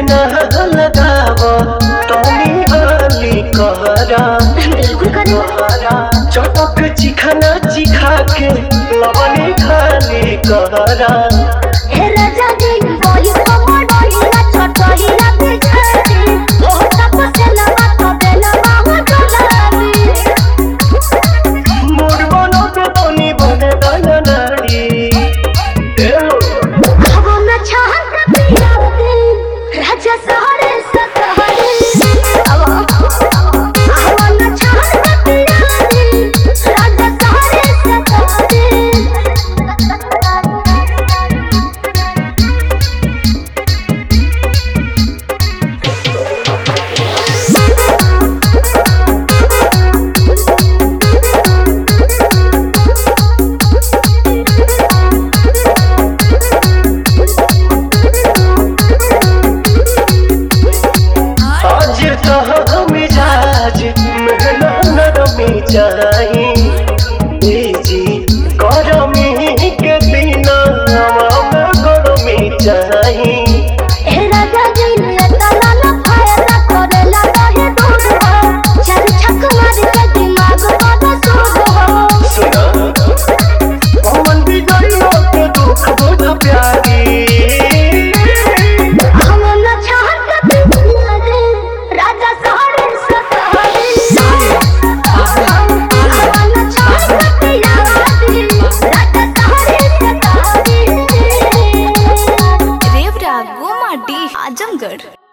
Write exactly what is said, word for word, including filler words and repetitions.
ना लगावा तनी आली कहरा बिल्कुल कहरा चटक चिखाना चिखा के लवनी खाली कहरा हे राजा जी बोली कमर बोली छोटही रात छाती ओ तप से लवा तो बेलवा हो डोलावी मोर बनो पे तनी बने दाना नारी अब मैं चाहत पिया दे राजा सहरे सतहरे अब अब मैं चाहत पिया दे राजा सहरे सतहरे मिजाज महना नरमी चाही जी गरमी के दिन हवा गरमी चाही हे राजा जी ने तना ना फायदा करेला रहे दूर हो चल छक मार के दिमाग बाबा सूद हो सुना पवन बिगड़ियो के दुख बुझ प्यारी हम न चाहत पिया दे राजा सहरे सतहरे हम न चाहत पिया दे राजा सहरे सतहरे रेवरा गोमाटी आजमगढ़।